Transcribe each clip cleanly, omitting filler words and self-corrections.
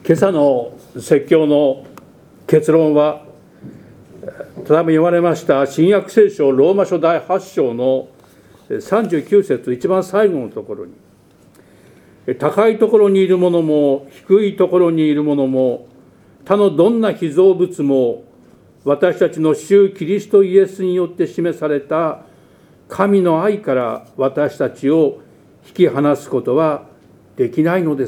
今朝の説教の結論は、ただいま読まれました新約聖書ローマ書第8章の39節一番最後のところに、高いところにいる者も低いところにいる者も他のどんな被造物も私たちの主キリストイエスによって示された神の愛から私たちを引き離すことはできないのです。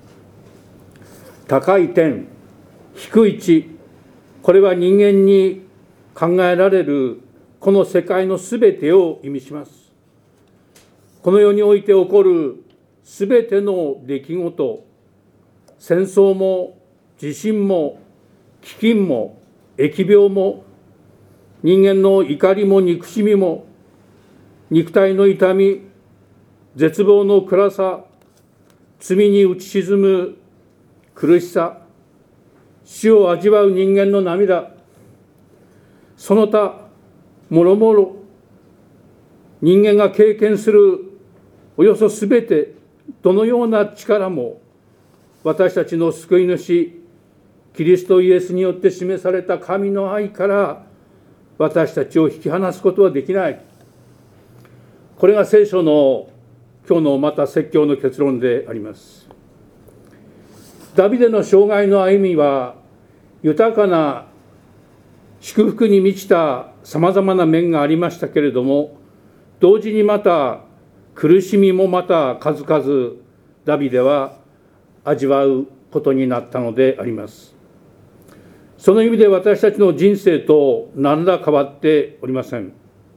高い点、低い地、これは人間に考えられるこの世界のすべてを意味します。この世において起こるすべての出来事、戦争も地震も飢饉も疫病も人間の怒りも憎しみも肉体の痛み、絶望の暗さ、罪に打ち沈む苦しさ、死を味わう人間の涙、その他もろもろ人間が経験するおよそすべて、どのような力も私たちの救い主キリストイエスによって示された神の愛から私たちを引き離すことはできない。これが聖書の今日のまた説教の結論であります。ダビデの生涯の歩みは豊かな祝福に満ちたさまざまな面がありましたけれども、同時にまた苦しみもまた数々ダビデは味わうことになったのであります。その意味で私たちの人生と何ら変わっておりません。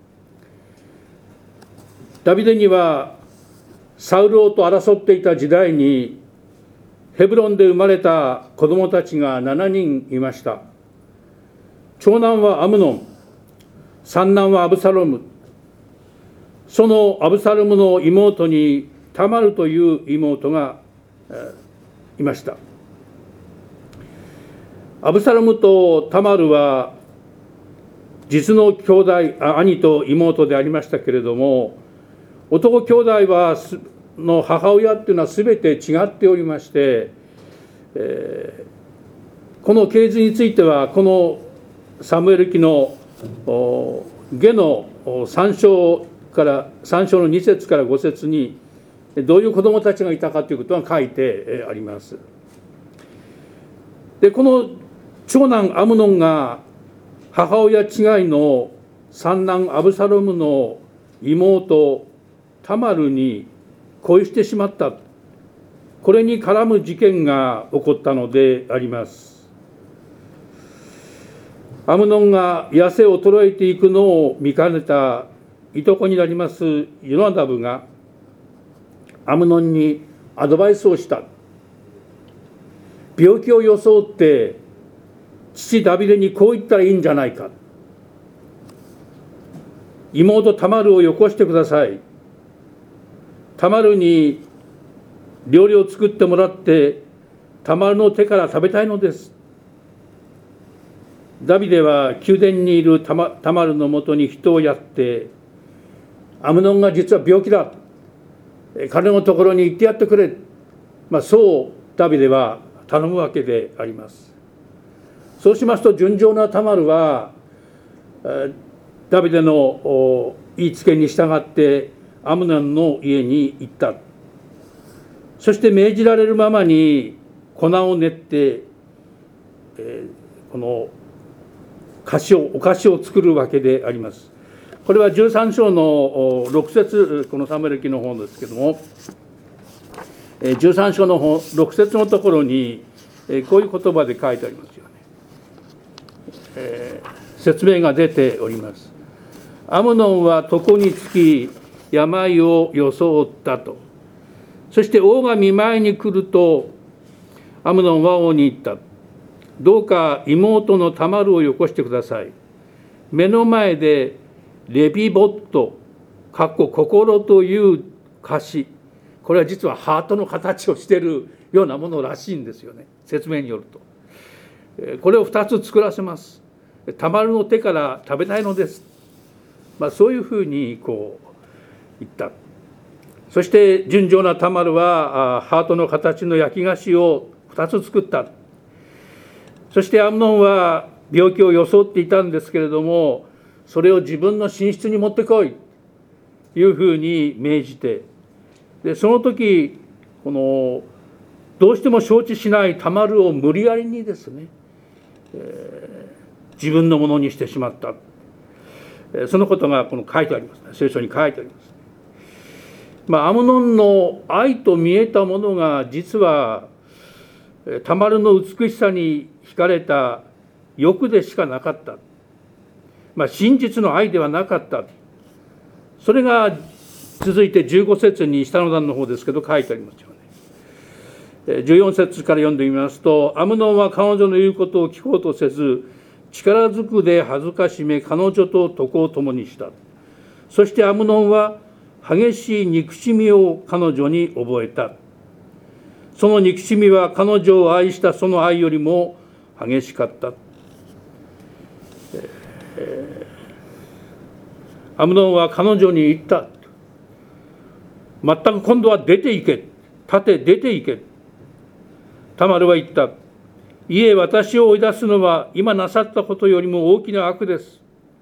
ダビデにはサウル王と争っていた時代にヘブロンで生まれた子供たちが7人いました。長男はアムノン、三男はアブサロム、そのアブサロムの妹にタマルという妹がいました。アブサロムとタマルは実の兄弟、兄と妹でありましたけれども、男兄弟の母親っていうのは全て違っておりまして、この系図についてはこのサムエル記の下の3章の2節から5節にどういう子どもたちがいたかということが書いてあります。でこの長男アムノンが母親違いの三男アブサロムの妹タマルに恋してしまった、これに絡む事件が起こったのであります。アムノンが痩せ衰えていくのを見かねたいとこになりますヨナダブがアムノンにアドバイスをした。病気を装って父ダビデにこう言ったらいいんじゃないか。妹タマルをよこしてください。タマルに料理を作ってもらってタマルの手から食べたいのです。ダビデは宮殿にいるタマルのもとに人をやって、アムノンが実は病気だ、彼のところに行ってやってくれ、そうダビデは頼むわけであります。そうしますと純情なタマルはダビデの言いつけに従ってアムノンの家に行った。そして命じられるままに粉を練って、このお菓子を作るわけであります。これは13章の6節、このサムエル記の方ですけども、13章の6節のところにこういう言葉で書いてありますよね。説明が出ております。アムノンは床につき病を装ったと。そして王が見舞いに来るとアムノンは王に言った。どうか妹のタマルをよこしてください。目の前でレビボット心という歌詞、これは実はハートの形をしているようなものらしいんですよね、説明によると。これを2つ作らせます。タマルの手から食べたいのです、そういうふうに言った。そして純情なタマルはハートの形の焼き菓子を 2つ作った。そしてアムノンは病気を装っていたんですけれども、それを自分の寝室に持ってこいというふうに命じて、でその時どうしても承知しないタマルを無理やりにですね、自分のものにしてしまった。そのことが書いてありますね。聖書に書いてあります。アムノンの愛と見えたものが実はタマルの美しさに惹かれた欲でしかなかった。真実の愛ではなかった。それが続いて15節に下の段の方ですけど書いてありますよね。14節から読んでみますと、アムノンは彼女の言うことを聞こうとせず、力ずくで恥ずかしめ彼女と床を共にした。そしてアムノンは激しい憎しみを彼女に覚えた。その憎しみは彼女を愛したその愛よりも激しかった。アムノンは彼女に言った。全く今度は出て行け。立て出て行け。タマルは言った。いえ、私を追い出すのは今なさったことよりも大きな悪です。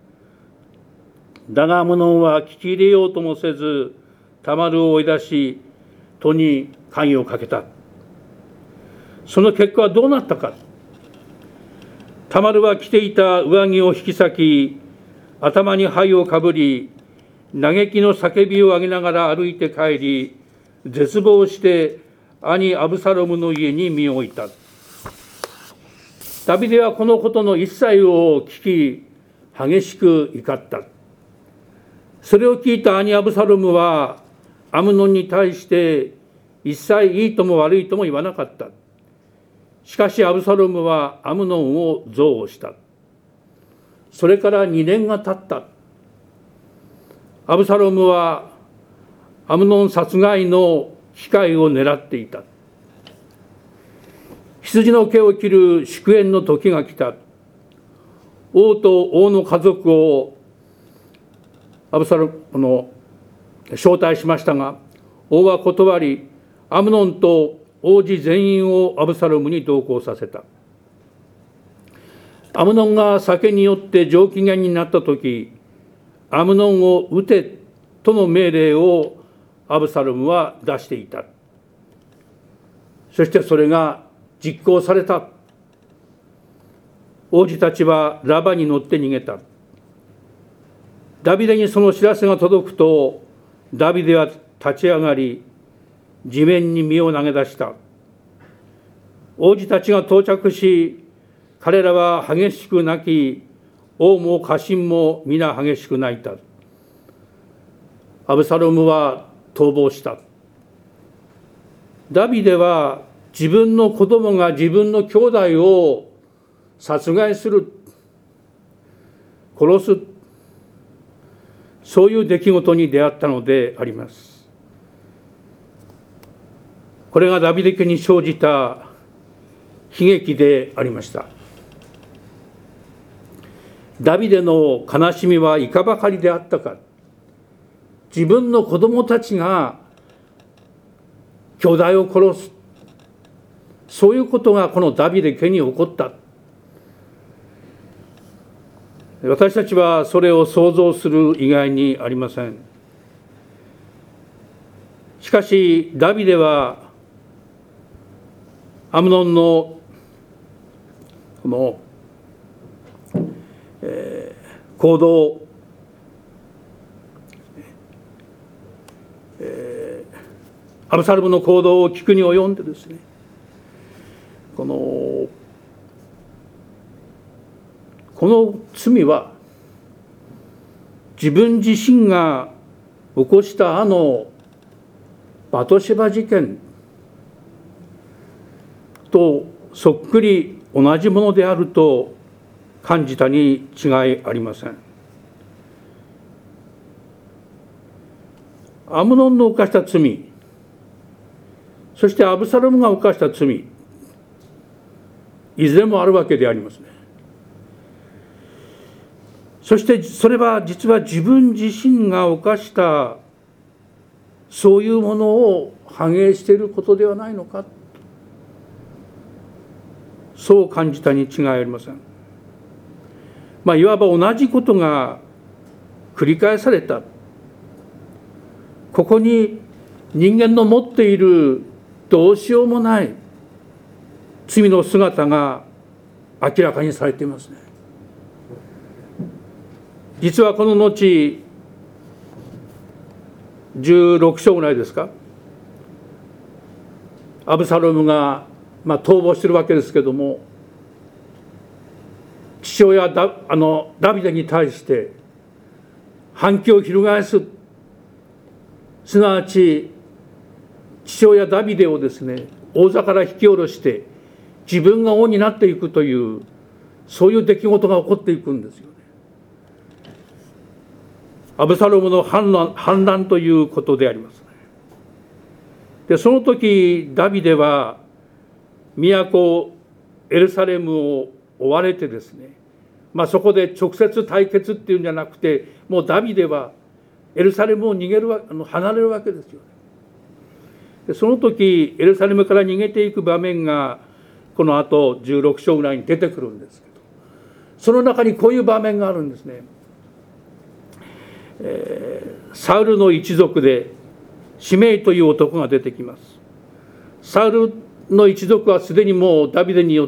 だがアムノンは聞き入れようともせず、タマルを追い出し、戸に鍵をかけた。その結果はどうなったか。タマルは着ていた上着を引き裂き、頭に灰をかぶり、嘆きの叫びを上げながら歩いて帰り、絶望して兄アブサロムの家に身を置いた。ダビデはこのことの一切を聞き、激しく怒った。それを聞いた兄アブサロムはアムノンに対して一切いいとも悪いとも言わなかった。しかしアブサロムはアムノンを憎悪した。それから2年が経った。アブサロムはアムノン殺害の機会を狙っていた。羊の毛を切る祝宴の時が来た。王と王の家族をアブサロムの招待しましたが、王は断り、アムノンと王子全員をアブサロムに同行させた。アムノンが酒によって上機嫌になった時、アムノンを撃てとの命令をアブサロムは出していた。そしてそれが実行された。王子たちはラバに乗って逃げた。ダビデにその知らせが届くと、ダビデは立ち上がり、地面に身を投げ出した。王子たちが到着し、彼らは激しく泣き、王も家臣も皆激しく泣いた。アブサロムは逃亡した。ダビデは自分の子供が自分の兄弟を殺害する、殺す、そういう出来事に出会ったのであります。これがダビデ家に生じた悲劇でありました。ダビデの悲しみはいかばかりであったか。自分の子供たちが兄弟を殺す、そういうことがこのダビデ家に起こった。私たちはそれを想像する以外にありません。しかしダビデはアムノンのこの、行動、アブサロムの行動を聞くに及んでですね、この罪は自分自身が起こしたバトシェバ事件とそっくり同じものであると感じたに違いありません。アムノンの犯した罪、そしてアブサロムが犯した罪、いずれもあるわけでありますね。そしてそれは実は自分自身が犯したそういうものを反映していることではないのか。 そう感じたに違いありません。いわば同じことが繰り返された。ここに人間の持っているどうしようもない罪の姿が明らかにされていますね。実はこの後16章ぐらいですか、アブサロムが逃亡しているわけですけども、父親ダビデに対して反旗を翻す、すなわち父親ダビデをですね、王座から引き下ろして自分が王になっていくという、そういう出来事が起こっていくんですよね。アブサロムの反乱ということでありますね。でその時ダビデは都エルサレムを追われてですね、そこで直接対決っていうんじゃなくて、もうダビデはエルサレムを離れるわけですよね。でその時エルサレムから逃げていく場面がこの後16章ぐらいに出てくるんですけど、その中にこういう場面があるんですね。サウルの一族でシメイという男が出てきます。サウルの一族はすでにもうダビデによって、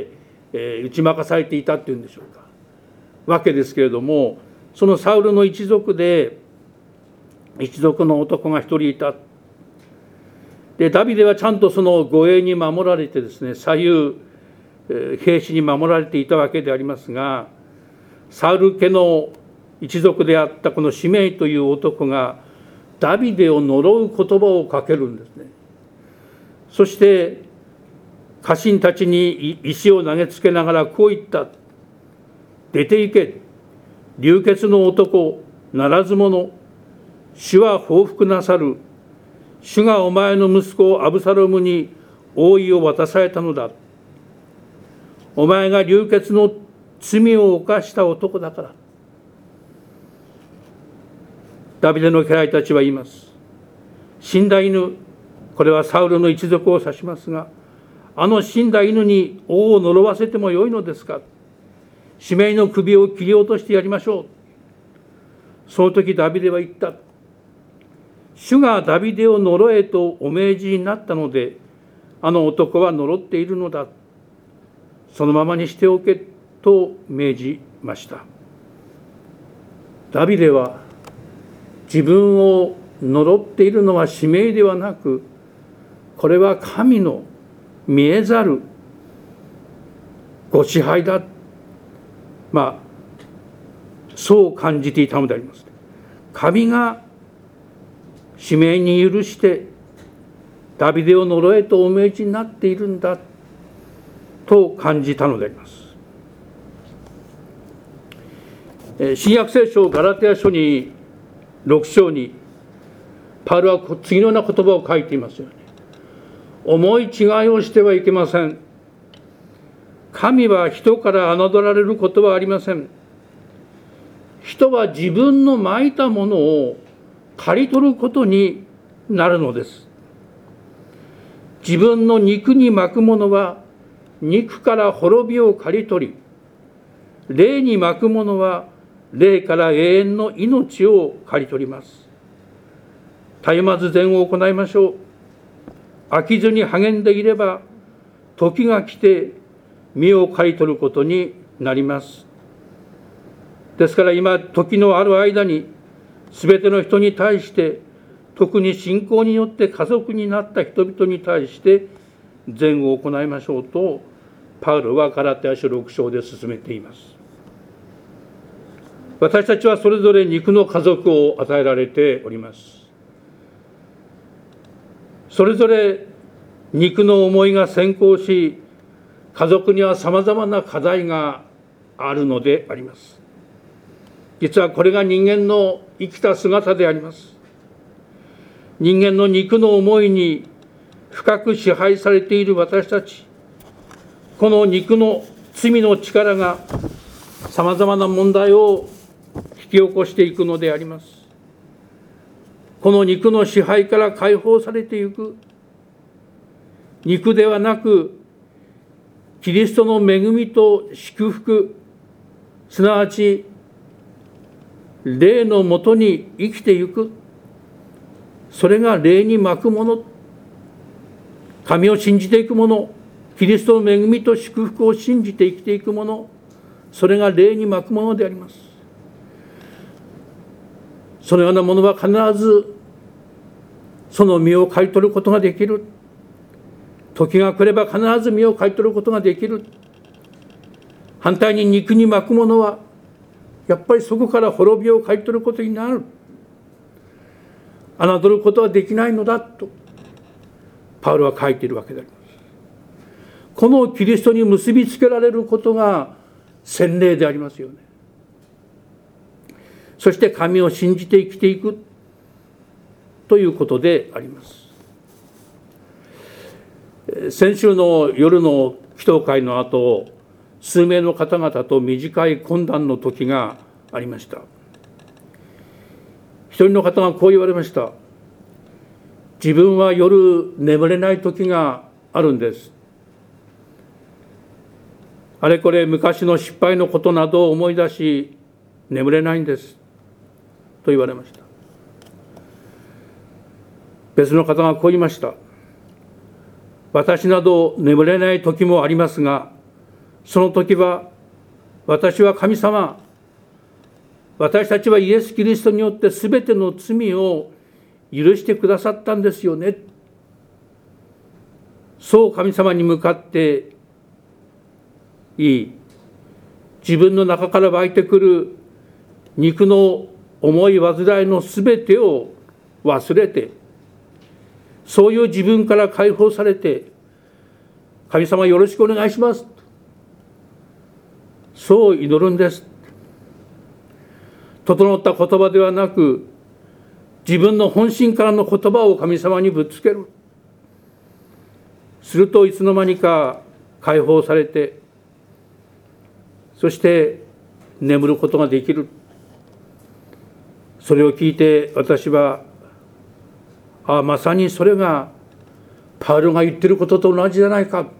打ち負かされていたっていうんでしょうか、わけですけれども、そのサウルの一族で一族の男が一人いた。でダビデはちゃんとその護衛に守られてですね、左右兵士に守られていたわけでありますが、サウル家の一族であったこのシメイという男がダビデを呪う言葉をかけるんですね。そして家臣たちに石を投げつけながらこう言った。出て行け、流血の男ならず者、主は報復なさる。主がお前の息子アブサロムに王位を渡されたのだ。お前が流血の罪を犯した男だから。ダビデの家来たちは言います。死んだ犬、これはサウルの一族を指しますが、あの死んだ犬に王を呪わせてもよいのですか。シメイの首を切り落としてやりましょう。その時ダビデは言った。主がダビデを呪えとお命じになったので、あの男は呪っているのだ。そのままにしておけと命じました。ダビデは自分を呪っているのはシメイではなく、これは神の見えざるご支配だ。そう感じていたのであります。神がシメイに許してダビデを呪えとお命じになっているんだと感じたのであります。新約聖書ガラテヤ書に6章にパウロは次のような言葉を書いていますよね。思い違いをしてはいけません。神は人から侮られることはありません。人は自分のまいたものを刈り取ることになるのです。自分の肉にまくものは肉から滅びを刈り取り、霊にまくものは霊から永遠の命を刈り取ります。絶えまず善を行いましょう。飽きずに励んでいれば、時が来て実を刈り取ることになります。ですから今、時のある間に、すべての人に対して、特に信仰によって家族になった人々に対して、善を行いましょうと、パウロはガラテヤ書6章で進めています。私たちはそれぞれ肉の家族を与えられております。それぞれ肉の思いが先行し、家族にはさまざまな課題があるのであります。実はこれが人間の生きた姿であります。人間の肉の思いに深く支配されている私たち、この肉の罪の力がさまざまな問題を引き起こしていくのであります。この肉の支配から解放されていく、肉ではなくキリストの恵みと祝福、すなわち霊のもとに生きていく、それが霊に巻くもの、神を信じていくもの、キリストの恵みと祝福を信じて生きていくもの、それが霊に巻くものであります。そのようなものは必ずその実を刈り取ることができる。時が来れば必ず実を刈り取ることができる。反対に肉に巻くものはやっぱりそこから滅びを刈り取ることになる。侮ることはできないのだとパウロは書いているわけであります。このキリストに結びつけられることが洗礼でありますよね。そして神を信じて生きていくということであります。先週の夜の祈祷会の後、数名の方々と短い懇談の時がありました。一人の方がこう言われました。自分は夜眠れない時があるんです。あれこれ昔の失敗のことなどを思い出し眠れないんですと言われました。別の方がこう言いました。私など眠れない時もありますが、その時は私は神様、私たちはイエス・キリストによって全ての罪を許してくださったんですよね。そう神様に向かって言い、自分の中から湧いてくる肉の重い煩いの全てを忘れて、そういう自分から解放されて、神様よろしくお願いします、そう祈るんです。整った言葉ではなく、自分の本心からの言葉を神様にぶつける。するといつの間にか解放されて、そして眠ることができる。それを聞いて私は、まさにそれがパウロが言っていることと同じじゃないか。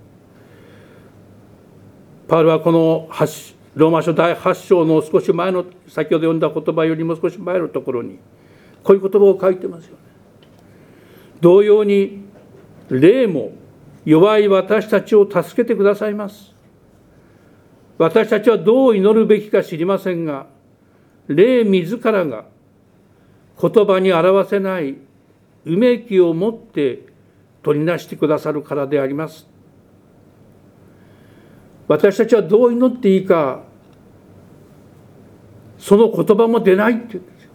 パウロはこのローマ書第8章の少し前の、先ほど読んだ言葉よりも少し前のところにこういう言葉を書いてますよね。同様に霊も弱い私たちを助けてくださいます。私たちはどう祈るべきか知りませんが、霊自らが言葉に表せないうめきをもって取りなしてくださるからであります。私たちはどう祈っていいか、その言葉も出ないって言うんですよ。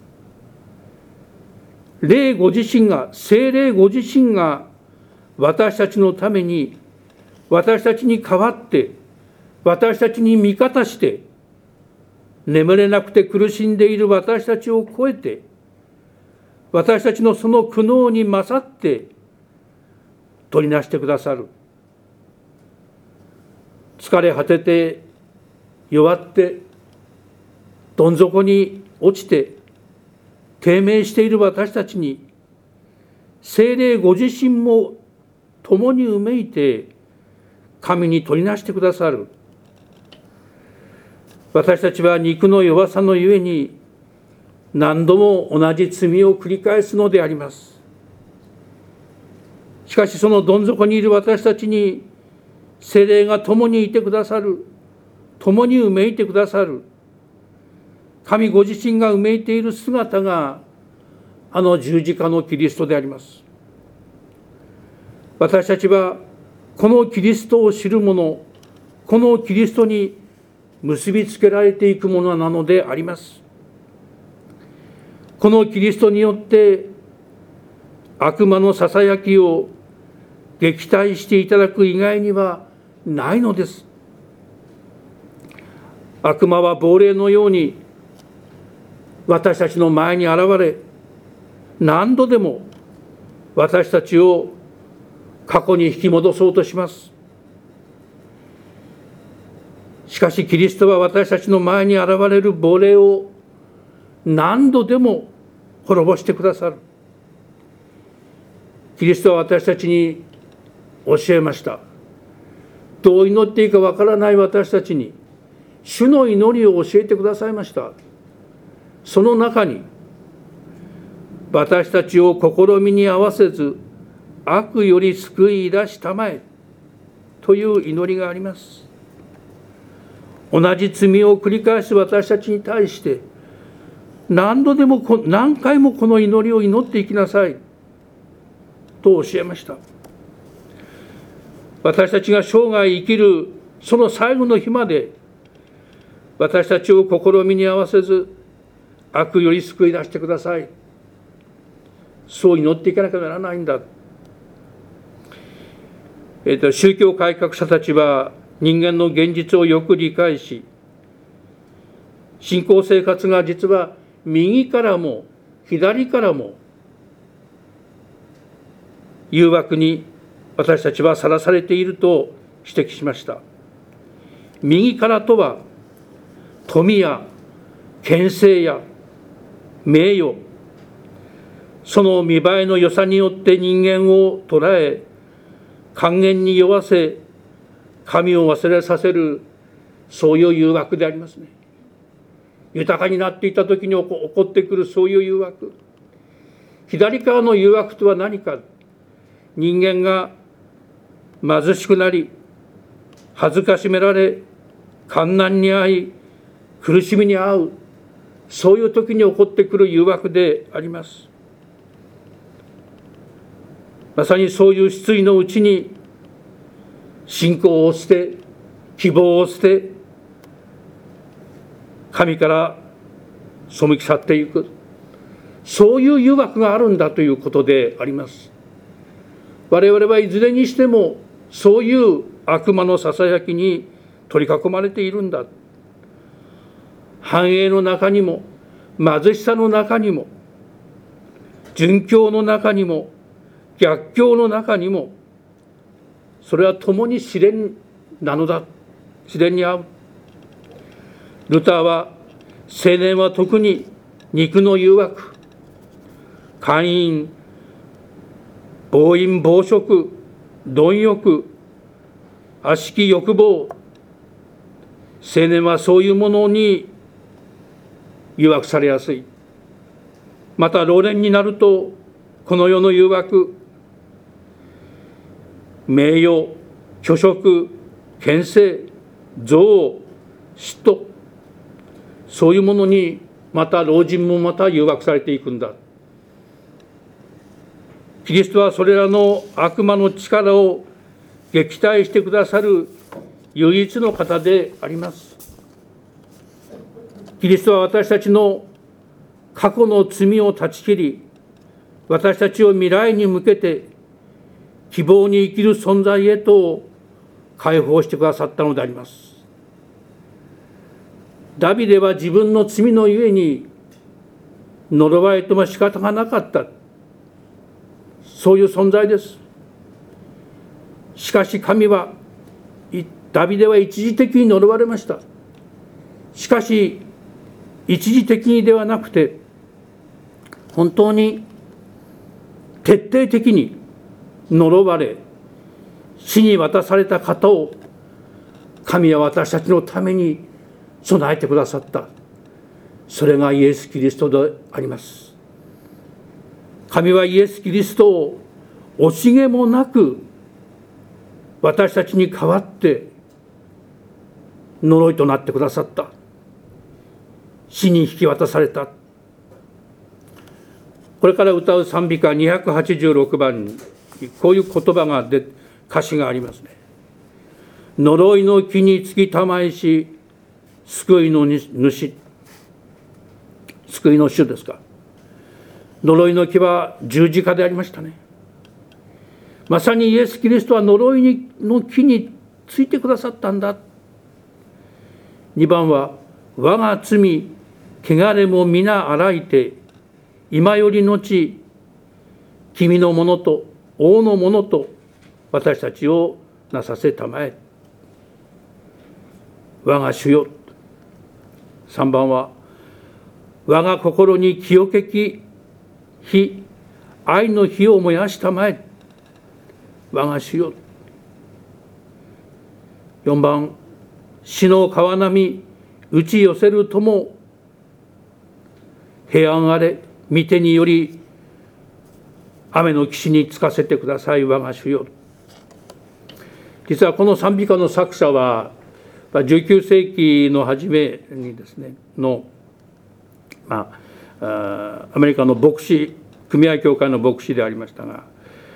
霊ご自身が、聖霊ご自身が私たちのために、私たちに代わって、私たちに味方して、眠れなくて苦しんでいる私たちを超えて、私たちのその苦悩に勝って取りなしてくださる。疲れ果てて弱ってどん底に落ちて低迷している私たちに、聖霊ご自身も共にうめいて神に取りなしてくださる。私たちは肉の弱さのゆえに何度も同じ罪を繰り返すのであります。しかしそのどん底にいる私たちに聖霊が共にいてくださる、共にうめいてくださる、神ご自身がうめいている姿があの十字架のキリストであります。私たちはこのキリストを知る者、このキリストに結びつけられていくものなのであります。このキリストによって悪魔のささやきを撃退していただく以外にはないのです。悪魔は亡霊のように私たちの前に現れ、何度でも私たちを過去に引き戻そうとします。しかしキリストは私たちの前に現れる亡霊を何度でも滅ぼしてくださる。キリストは私たちに教えました。 どう祈っていいかわからない私たちに主の祈りを教えてくださいました。その中に私たちを試みに合わせず悪より救い出したまえという祈りがあります。同じ罪を繰り返す私たちに対して何回もこの祈りを祈っていきなさいと教えました。私たちが生涯生きるその最後の日まで私たちを試みに合わせず悪より救い出してください。そう祈っていかなきゃならないんだ。宗教改革者たちは人間の現実をよく理解し、信仰生活が実は右からも左からも誘惑に私たちはさらされていると指摘しました。右からとは富や権勢や名誉、その見栄えの良さによって人間を捉え、還元に酔わせ神を忘れさせる、そういう誘惑でありますね。豊かになっていた時に起こってくるそういう誘惑。左側の誘惑とは何か。人間が貧しくなり恥ずかしめられ患難に遭い苦しみに遭う、そういう時に起こってくる誘惑であります。まさにそういう失意のうちに信仰を捨て、希望を捨て、神から背き去っていく、そういう誘惑があるんだということであります。我々はいずれにしてもそういう悪魔のささやきに取り囲まれているんだ。繁栄の中にも貧しさの中にも殉教の中にも逆境の中にも、それは共に試練なのだ。試練に遭う。ルターは青年は特に肉の誘惑、姦淫、暴飲暴食、貪欲、悪しき欲望、青年はそういうものに誘惑されやすい。また老年になるとこの世の誘惑、名誉、虚飾、権勢、憎悪、嫉妬、そういうものにまた老人もまた誘惑されていくんだ。キリストはそれらの悪魔の力を撃退してくださる唯一の方であります。キリストは私たちの過去の罪を断ち切り、私たちを未来に向けて希望に生きる存在へと解放してくださったのであります。ダビデは自分の罪のゆえに呪われても仕方がなかった、そういう存在です。しかし神は、ダビデは一時的に呪われました。しかし一時的にではなくて、本当に徹底的に呪われ死に渡された方を神は私たちのために備えてくださった。それがイエス・キリストであります。神はイエス・キリストを惜しげもなく私たちに代わって呪いとなってくださった。死に引き渡された。これから歌う賛美歌286番にこういう言葉が歌詞がありますね。呪いの木につきたまえし、救いの主、救いの主ですか。呪いの木は十字架でありましたね。まさにイエス・キリストは呪いの木についてくださったんだ。2番は、我が罪汚れも皆洗いて、今よりのち君のものと王のものと私たちをなさせたまえ。我が主よ。3番は、我が心に清けき火、愛の火を燃やしたまえ。我が主よ。 4番、死の川波打ち寄せるとも平安あれ御手により雨の岸につかせてください我が主よ。実はこの賛美歌の作者は19世紀の初めにですねアメリカの牧師組合協会の牧師でありましたが、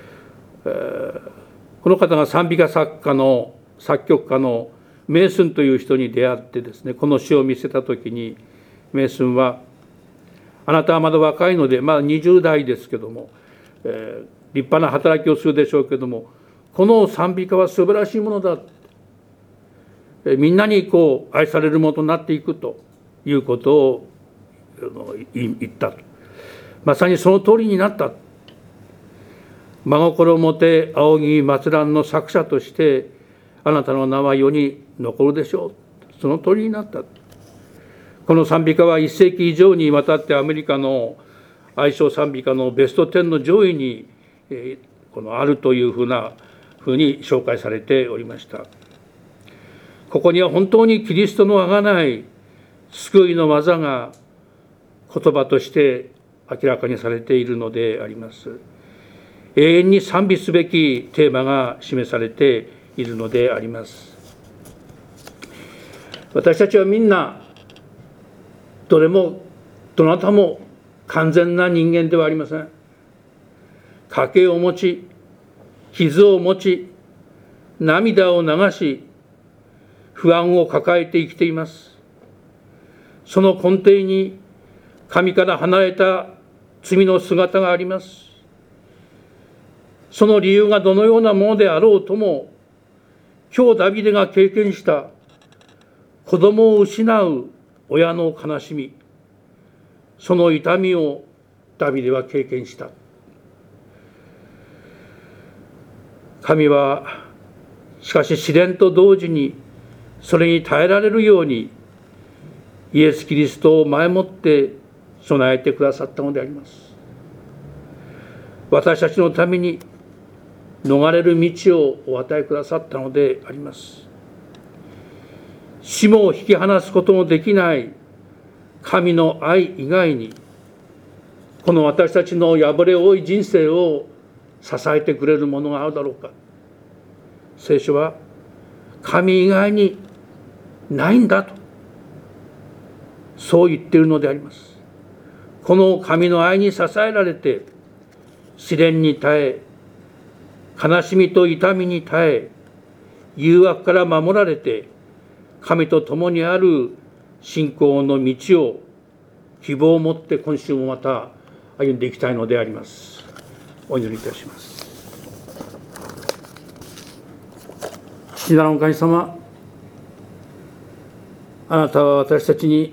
この方が賛美歌作曲家のメイスンという人に出会ってですね、この詩を見せたときにメイスンは、あなたはまだ若いので、20代ですけども、立派な働きをするでしょうけども、この賛美歌は素晴らしいものだ、みんなに愛されるものとなっていくということを言ったと。まさにその通りになった。真心もて仰ぎ祭らんの作者としてあなたの名は世に残るでしょう。その通りになった。この賛美歌は1世紀以上にわたってアメリカの愛称賛美歌のベスト10の上位にあるというふうに紹介されておりました。ここには本当にキリストの贖い救いの技が言葉として明らかにされているのであります。永遠に賛美すべきテーマが示されているのであります。私たちはみんなどなたも完全な人間ではありません。賭けを持ち、傷を持ち、涙を流し、不安を抱えて生きています。その根底に神から離れた罪の姿があります。その理由がどのようなものであろうとも、今日ダビデが経験した子供を失う親の悲しみ、その痛みをダビデは経験した。神はしかし試練と同時にそれに耐えられるようにイエス・キリストを前もって備えてくださったのであります。私たちのために逃れる道をお与えくださったのであります。死も引き離すことのできない神の愛以外に、この私たちの破れ多い人生を支えてくれるものがあるだろうか。聖書は神以外にないんだと、そう言っているのであります。この神の愛に支えられて、試練に耐え、悲しみと痛みに耐え、誘惑から守られて、神と共にある信仰の道を希望を持って今週もまた歩んでいきたいのであります。お祈りいたします。父なる神様、あなたは私たちに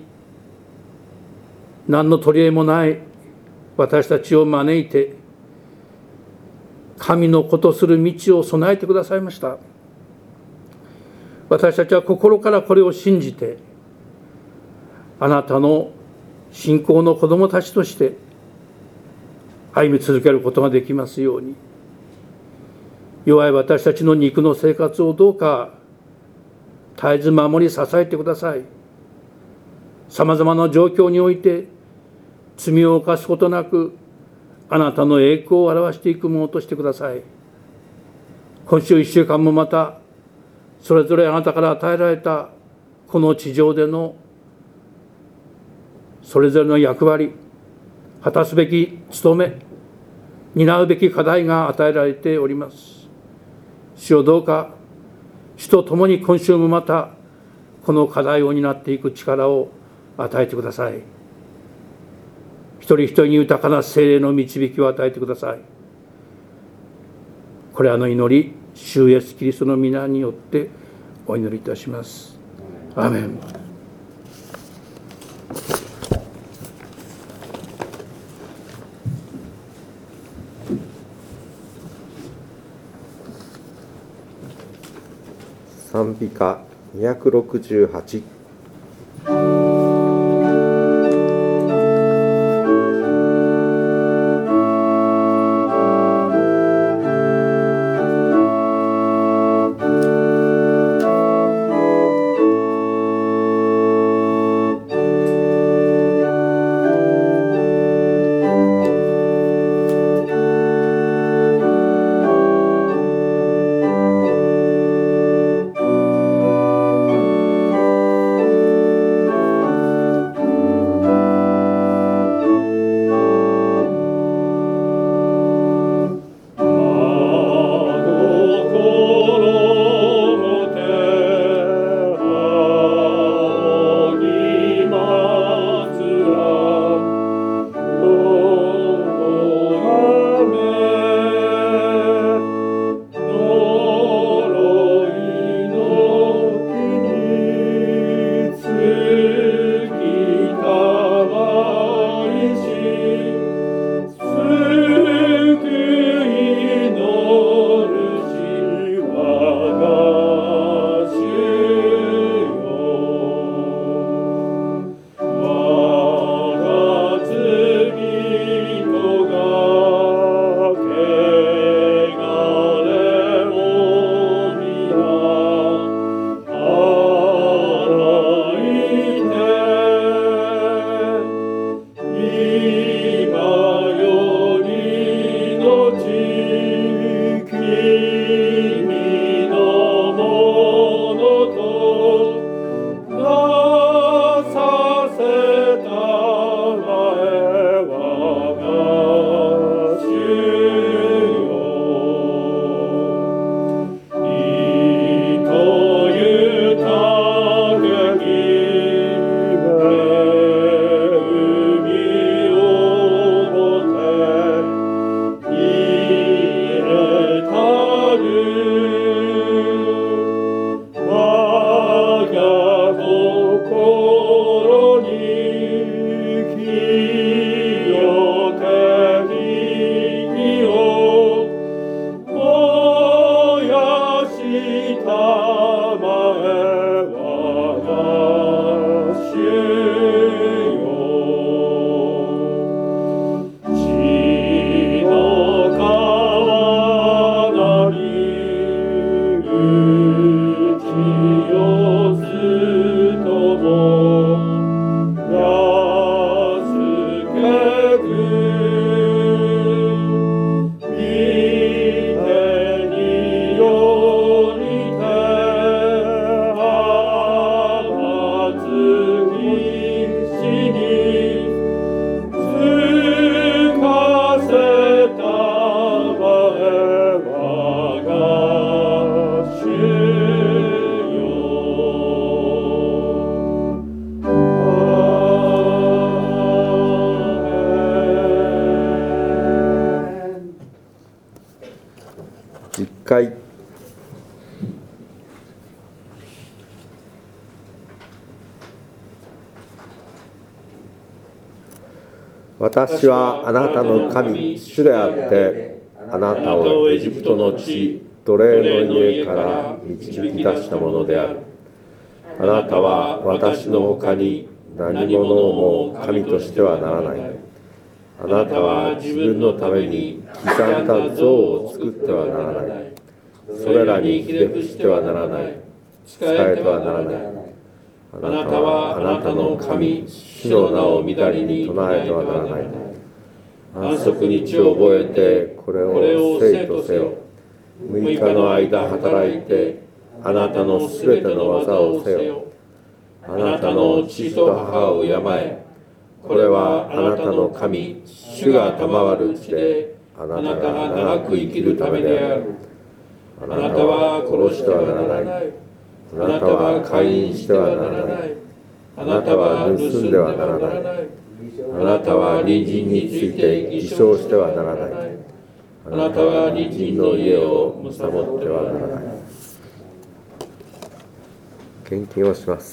何の取り柄もない私たちを招いて、神の子とする道を備えてくださいました。私たちは心からこれを信じて、あなたの信仰の子供たちとして歩み続けることができますように、弱い私たちの肉の生活をどうか絶えず守り支えてください。さまざまな状況において罪を犯すことなく、あなたの栄光を表していくものとしてください。今週1週間もまたそれぞれあなたから与えられたこの地上でのそれぞれの役割、果たすべき務め、担うべき課題が与えられております。主よ、どうか主と共に今週もまたこの課題を担っていく力を与えてください。一人一人に豊かな聖霊の導きを与えてください。これらの祈り、主イエスキリストの皆によってお祈りいたします。アーメン。 賛美歌268。 私はあなたの神、主であって、あなたをエジプトの地、奴隷の家から導き出したものである。あなたは私の他に何者をも神としてはならない。あなたは自分のために刻んだ像を作ってはならない。それらにひれ伏してはならない。仕えてはならない。あなたはあなたの神、主の名をみだりに唱えてはならない。安息日を覚えてこれを聖とせよ。6日の間働いてあなたのすべての技をせよ。あなたの父と母を敬え。これはあなたの神、主が賜る地であなたが長く生きるためである。あなたは殺してはならない。あなたは姦淫してはならない。あなたは盗んではならない。あなたは隣人について偽証してはならない。あなたは隣人の家を貪ってはならない。献金をします。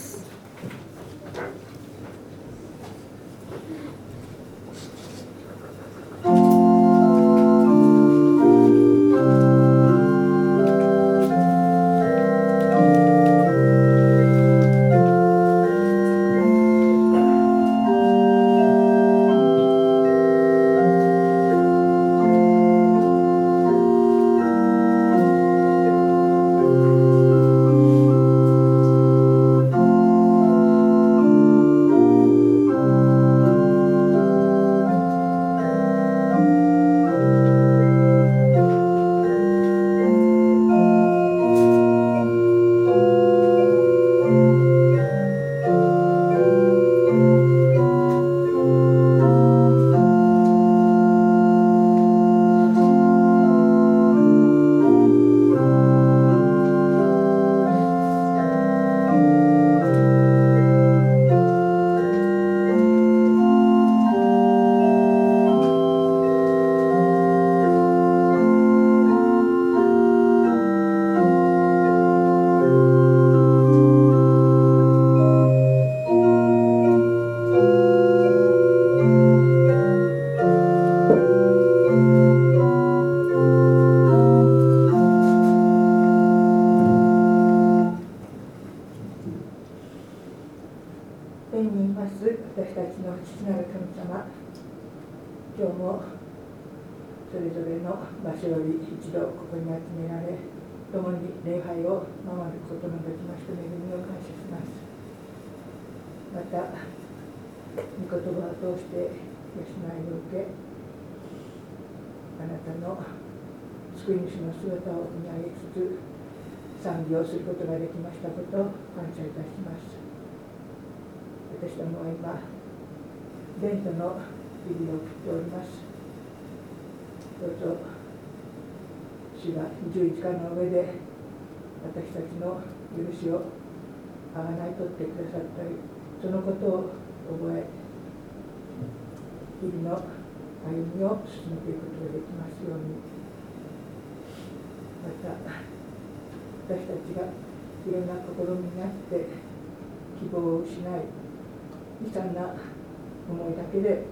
救い主の姿を見上げつつ賛美をすることができましたことを感謝いたします。私どもは今レントの日々を送っております。どうぞ主が十字架の上で私たちの許しをあがない取ってくださったり、そのことを覚え日々の歩みを進めていくことができますように。また私たちがいろんな試みにあって希望を失い悲惨な思いだけで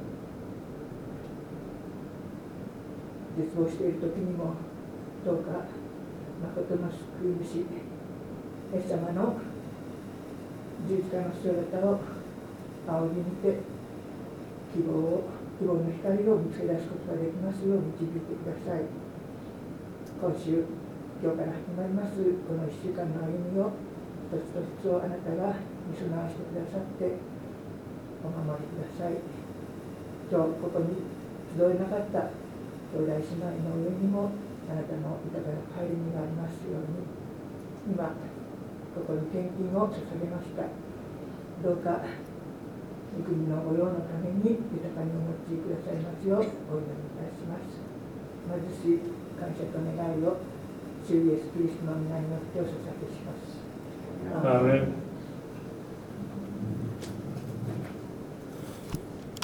絶望している時にも、どうか誠の救い主イエス様の十字架の姿を仰ぎ見て希望の光を見つけ出すことができますよう導いてください。今日から始まりますこの1週間の歩みを一つ一つをあなたが見備わしてくださってお守りください。今日ここに集えなかった兄弟姉妹の上にもあなたの豊かな帰りがありますように、今ここに献金を捧げました。どうか御国の御用のために豊かにお持ちくださいますようお祈りいたします。まずし感謝と願いを主イエスキリストの皆によってお捧げします。 アーメン。